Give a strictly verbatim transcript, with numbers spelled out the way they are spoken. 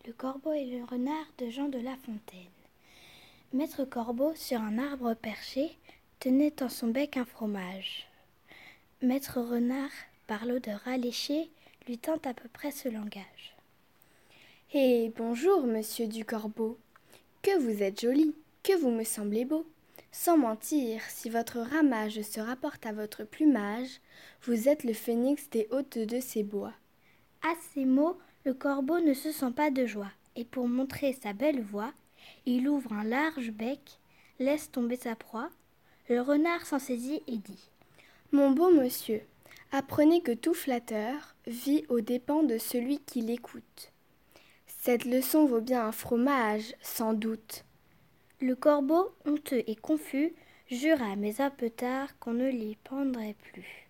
Le corbeau et le renard de Jean de La Fontaine. Maître Corbeau, sur un arbre perché, tenait en son bec un fromage. Maître Renard, par l'odeur alléchée, lui tint à peu près ce langage. Eh, bonjour, monsieur du Corbeau. Que vous êtes joli, que vous me semblez beau. Sans mentir, si votre ramage se rapporte à votre plumage, vous êtes le phénix des hôtes de ces bois. À ces mots, le corbeau ne se sent pas de joie, et pour montrer sa belle voix, il ouvre un large bec, laisse tomber sa proie. Le renard s'en saisit et dit : Mon beau monsieur, apprenez que tout flatteur vit aux dépens de celui qui l'écoute. Cette leçon vaut bien un fromage, sans doute. Le corbeau, honteux et confus, jura, mais un peu tard, qu'on ne l'y pendrait plus.